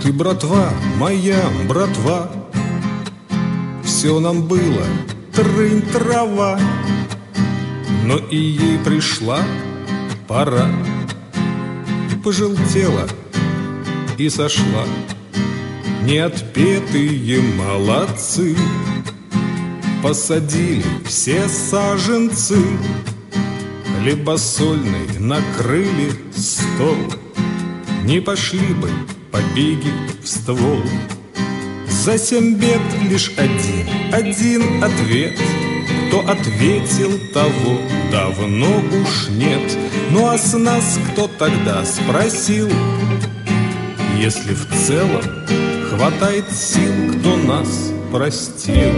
Ты, братва, моя братва, все нам было трынь-трава, но и ей пришла пора. Пожелтела и сошла. Неотпетые молодцы посадили все саженцы, хлебосольный накрыли стол. Не пошли бы побеги в ствол. За 7 бед лишь один ответ. Кто ответил, того давно уж нет. Ну а с нас кто тогда спросил? Если в целом хватает сил, кто нас простил?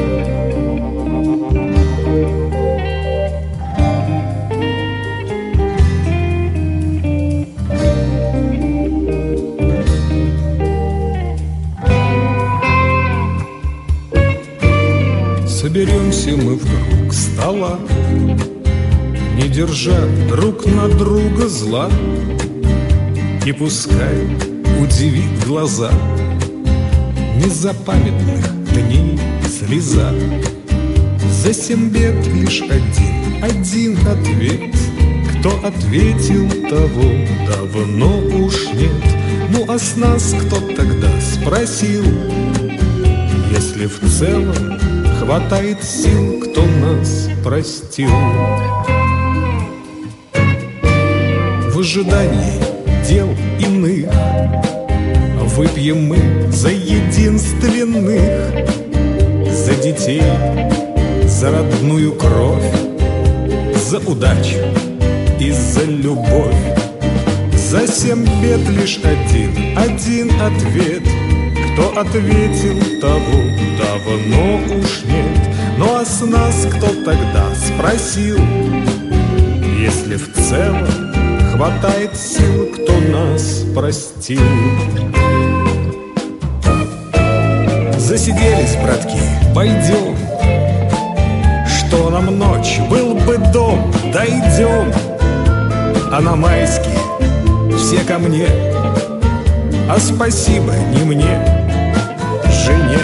Соберемся мы в круг стола, не держа друг на друга зла, и пускай удивит глаза незапамятных дней слеза. За 7 бед лишь один ответ. Кто ответил, того давно уж нет. Ну а с нас кто тогда спросил? Если в целом хватает сил, кто нас простил? В ожидании дел иных выпьем мы за единственных, за детей, за родную кровь, за удачу и за любовь. За 7 бед лишь один ответ. Кто ответил, того давно уж нет. Ну а с нас кто тогда спросил? Если в целом хватает сил, кто нас простил? Засиделись, братки, пойдем. Что нам ночь, был бы дом, дойдем. А на майские все ко мне, а спасибо не мне, жене.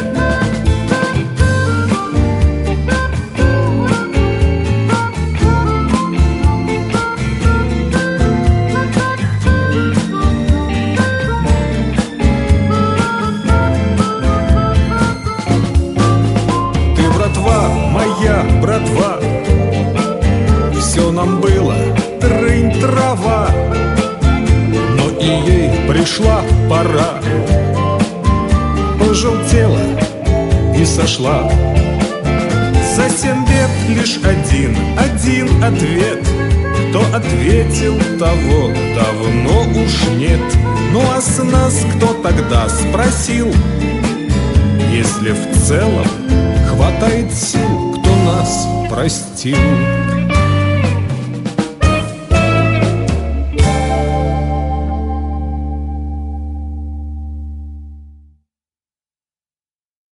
Ты, братва, моя братва, все нам было трынь-трава, но и ей пришла пора. Пожелтела и сошла. За 7 бед лишь один ответ. Кто ответил, того давно уж нет. Ну а с нас кто тогда спросил? Если в целом хватает сил, кто нас простил?